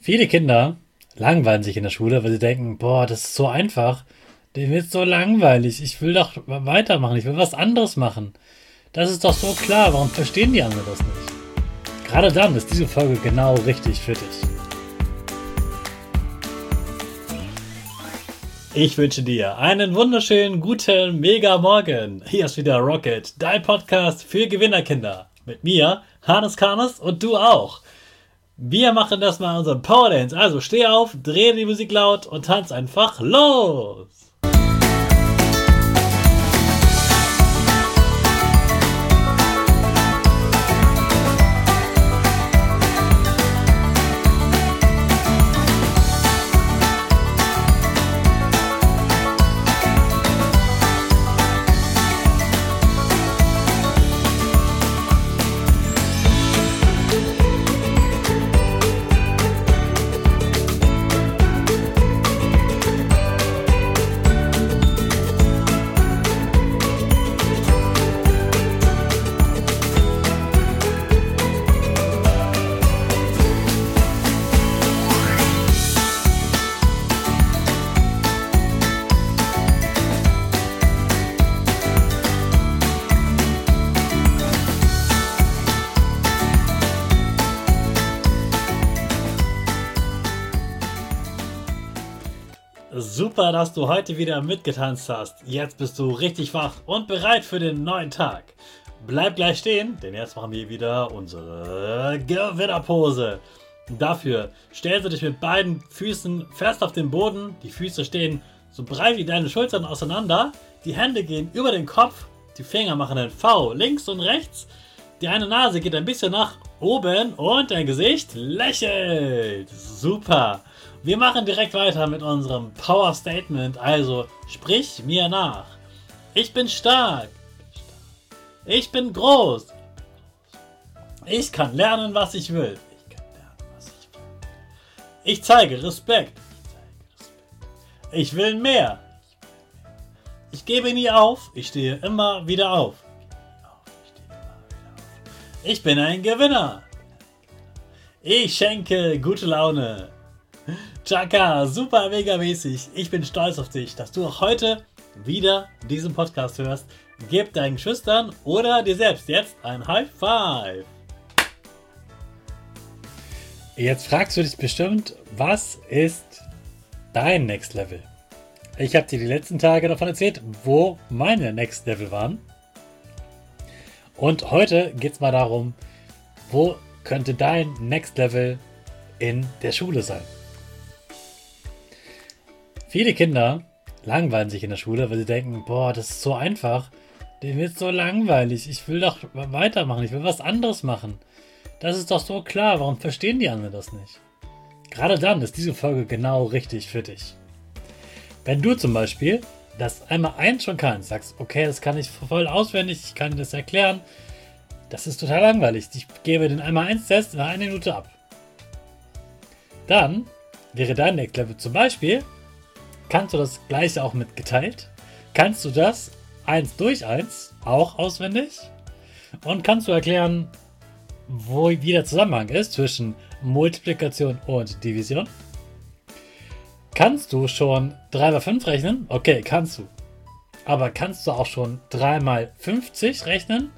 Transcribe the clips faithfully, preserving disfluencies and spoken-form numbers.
Viele Kinder langweilen sich in der Schule, weil sie denken, boah, das ist so einfach, dem ist so langweilig, ich will doch weitermachen, ich will was anderes machen. Das ist doch so klar, warum verstehen die anderen das nicht? Gerade dann ist diese Folge genau richtig für dich. Ich wünsche dir einen wunderschönen, guten, mega Morgen. Hier ist wieder Rocket, dein Podcast für Gewinnerkinder. Mit mir, Hannes Karnes und du auch. Wir machen das mal unseren Power Dance. Also steh auf, dreh die Musik laut und tanz einfach los. Super, dass du heute wieder mitgetanzt hast. Jetzt bist du richtig wach und bereit für den neuen Tag. Bleib gleich stehen, denn jetzt machen wir wieder unsere Gewinnerpose. Dafür stellst du dich mit beiden Füßen fest auf den Boden. Die Füße stehen so breit wie deine Schultern auseinander. Die Hände gehen über den Kopf. Die Finger machen ein V links und rechts. Die eine Nase geht ein bisschen nach oben und dein Gesicht lächelt. Super. Wir machen direkt weiter mit unserem Power Statement, also sprich mir nach. Ich bin stark. Ich bin groß. Ich kann lernen, was ich will. Ich kann lernen, was ich will. Ich zeige Respekt. Ich will mehr. Ich gebe nie auf. Ich stehe immer wieder auf. Ich bin ein Gewinner. Ich schenke gute Laune. Chaka, super mega mäßig. Ich bin stolz auf dich, dass du auch heute wieder diesen Podcast hörst. Gib deinen Geschwistern oder dir selbst jetzt ein High Five. Jetzt fragst du dich bestimmt, was ist dein Next Level? Ich habe dir die letzten Tage davon erzählt, wo meine Next Level waren. Und heute geht es mal darum, wo könnte dein Next Level in der Schule sein? Viele Kinder langweilen sich in der Schule, weil sie denken, boah, das ist so einfach, dem ist so langweilig, ich will doch weitermachen, ich will was anderes machen. Das ist doch so klar, warum verstehen die anderen das nicht? Gerade dann ist diese Folge genau richtig für dich. Wenn du zum Beispiel das einmal eins schon kannst, sagst, okay, das kann ich voll auswendig, ich kann dir das erklären, das ist total langweilig, ich gebe den einmal eins Test in einer Minute ab. Dann wäre dein Next Level zum Beispiel, kannst du das gleiche auch mit geteilt? Kannst du das eins durch eins auch auswendig? Und kannst du erklären, wo wie der Zusammenhang ist zwischen Multiplikation und Division? Kannst du schon drei mal fünf rechnen? Okay, kannst du. Aber kannst du auch schon drei mal fünfzig rechnen?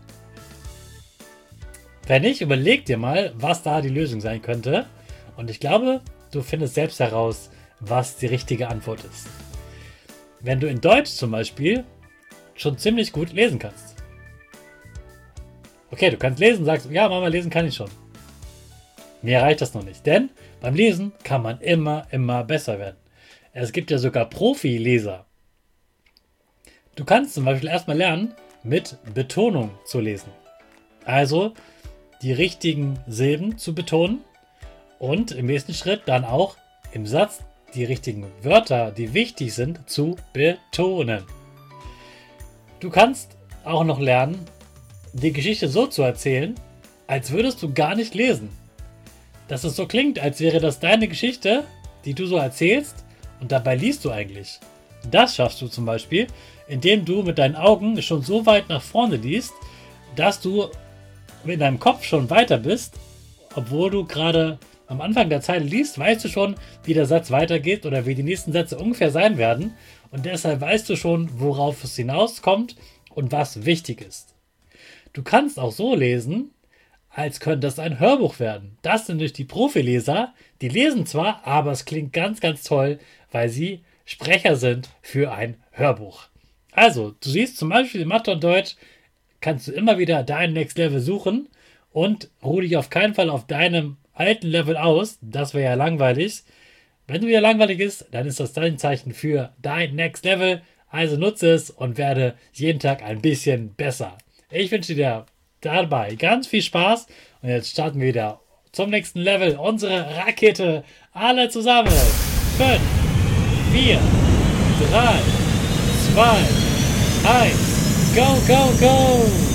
Wenn nicht, überleg dir mal, was da die Lösung sein könnte. Und ich glaube, du findest selbst heraus, was die richtige Antwort ist. Wenn du in Deutsch zum Beispiel schon ziemlich gut lesen kannst. Okay, du kannst lesen, sagst, ja Mama, lesen kann ich schon. Mir reicht das noch nicht, denn beim Lesen kann man immer, immer besser werden. Es gibt ja sogar Profi-Leser. Du kannst zum Beispiel erstmal lernen, mit Betonung zu lesen. Also die richtigen Silben zu betonen und im nächsten Schritt dann auch im Satz die richtigen Wörter, die wichtig sind, zu betonen. Du kannst auch noch lernen, die Geschichte so zu erzählen, als würdest du gar nicht lesen. Dass es so klingt, als wäre das deine Geschichte, die du so erzählst, und dabei liest du eigentlich. Das schaffst du zum Beispiel, indem du mit deinen Augen schon so weit nach vorne liest, dass du in deinem Kopf schon weiter bist, obwohl du gerade am Anfang der Zeile liest, weißt du schon, wie der Satz weitergeht oder wie die nächsten Sätze ungefähr sein werden. Und deshalb weißt du schon, worauf es hinauskommt und was wichtig ist. Du kannst auch so lesen, als könnte das ein Hörbuch werden. Das sind nämlich die Profileser, die lesen zwar, aber es klingt ganz, ganz toll, weil sie Sprecher sind für ein Hörbuch. Also, du siehst zum Beispiel in Mathe und Deutsch, kannst du immer wieder dein Next Level suchen und ruh dich auf keinen Fall auf deinem alten Level aus. Das wäre ja langweilig. Wenn du wieder langweilig ist, dann ist das dein Zeichen für dein Next Level. Also nutze es und werde jeden Tag ein bisschen besser. Ich wünsche dir dabei ganz viel Spaß und jetzt starten wir wieder zum nächsten Level. Unsere Rakete. Alle zusammen. fünf, vier, drei, zwei, eins. Go, go, go!